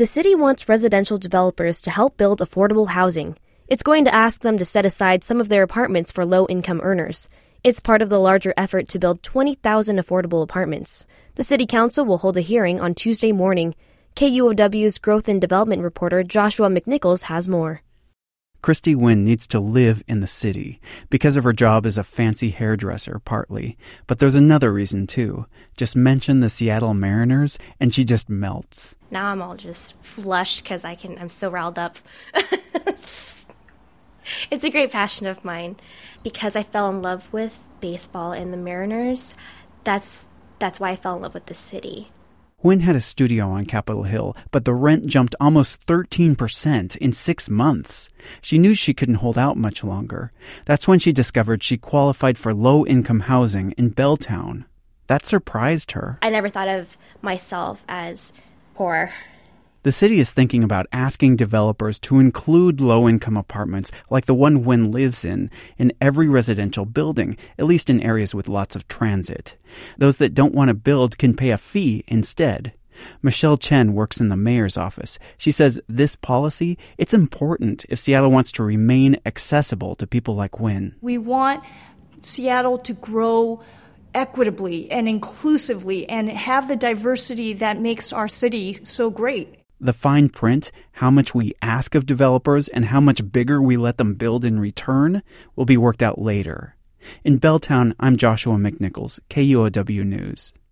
The city wants residential developers to help build affordable housing. It's going to ask them to set aside some of their apartments for low-income earners. It's part of the larger effort to build 20,000 affordable apartments. The City Council will hold a hearing on Tuesday morning. KUOW's Growth and Development reporter Joshua McNichols has more. Christy Wynn needs to live in the city because of her job as a fancy hairdresser, partly. But there's another reason, too. Just mention the Seattle Mariners, and she just melts. Now I'm all just flushed because I'm so riled up. It's a great passion of mine. Because I fell in love with baseball and the Mariners, that's why I fell in love with the city. Wynn had a studio on Capitol Hill, but the rent jumped almost 13% in 6 months. She knew she couldn't hold out much longer. That's when she discovered she qualified for low-income housing in Belltown. That surprised her. I never thought of myself as poor. The city is thinking about asking developers to include low-income apartments like the one Wynn lives in every residential building, at least in areas with lots of transit. Those that don't want to build can pay a fee instead. Michelle Chen works in the mayor's office. She says this policy, it's important if Seattle wants to remain accessible to people like Wynn. We want Seattle to grow equitably and inclusively and have the diversity that makes our city so great. The fine print, how much we ask of developers and how much bigger we let them build in return, will be worked out later. In Belltown, I'm Joshua McNichols, KUOW News.